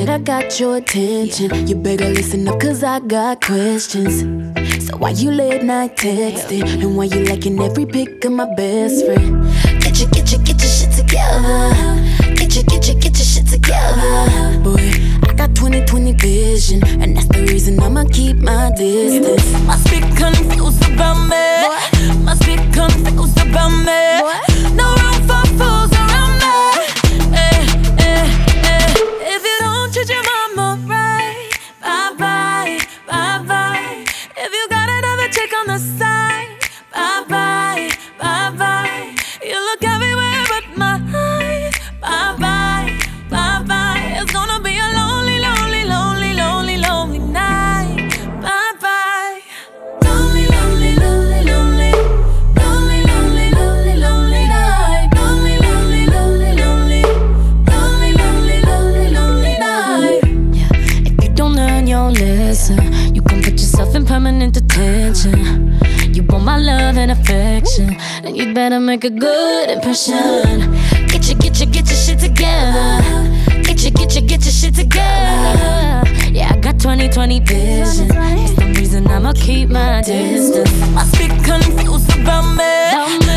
I got your attention. You better listen up, cause I got questions. So why you late night texting? And why you liking every pic of my best friend? Get your shit together. Get your shit together. Boy, I got 20/20 vision, and that's the reason I'ma keep my distance. Must be confused about me. Must be confused about me. No room for fools around me. If you don't treat your mama right, bye bye, bye bye. If you got another chick on the side, bye bye, bye bye. You look everywhere but my eyes, bye bye, bye bye. It's gonna be a lonely, lonely, lonely, lonely, lonely night, bye bye. Lonely, lonely, lonely, lonely, lonely, lonely, lonely, lonely night. Lonely, lonely, lonely, lonely, lonely, lonely, lonely, lonely night. Yeah, if you don't learn your lesson, you can put yourself in permanent detention. You want my love and affection, then you better make a good impression. Get your shit together. Get your shit together. Yeah, I got 20/20 vision. That's the reason I'ma keep my distance. Must be confused about me.